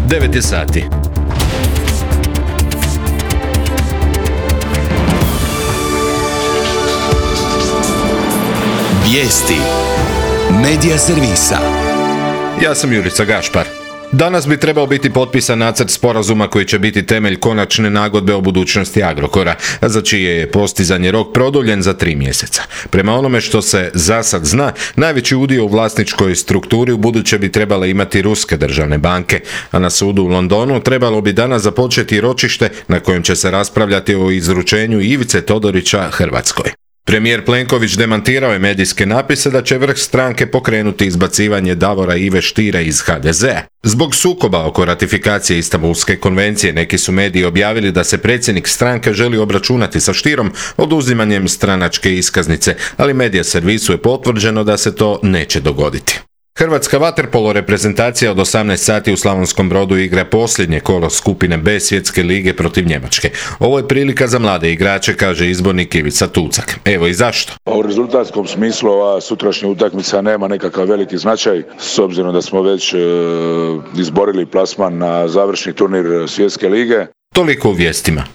9 je sati. Vijesti Medija servisa. Ja sam Jurica Gašpar. Danas bi trebao biti potpisan nacrt sporazuma koji će biti temelj konačne nagodbe o budućnosti Agrokora, a za čije je postizanje rok produljen za 3 mjeseca. Prema onome što se za sad zna, najveći udio u vlasničkoj strukturi ubuduće bi trebale imati ruske državne banke, a na sudu u Londonu trebalo bi danas započeti ročište na kojem će se raspravljati o izručenju Ivice Todorića Hrvatskoj. Premijer Plenković demantirao je medijske napise da će vrh stranke pokrenuti izbacivanje Davora Ive Stiera iz HDZ-a. Zbog sukoba oko ratifikacije Istanbulske konvencije neki su mediji objavili da se predsjednik stranke želi obračunati sa Stierom oduzimanjem stranačke iskaznice, ali medija servisu je potvrđeno da se to neće dogoditi. Hrvatska vaterpolo reprezentacija od 18 sati u Slavonskom Brodu igra posljednje kolo skupine B svjetske lige protiv Njemačke. Ovo je prilika za mlade igrače, kaže izbornik Ivica Tucak. Evo i zašto. U rezultatskom smislu ova sutrašnja utakmica nema nekakav veliki značaj, s obzirom da smo već izborili plasman na završni turnir svjetske lige. Toliko u vijestima.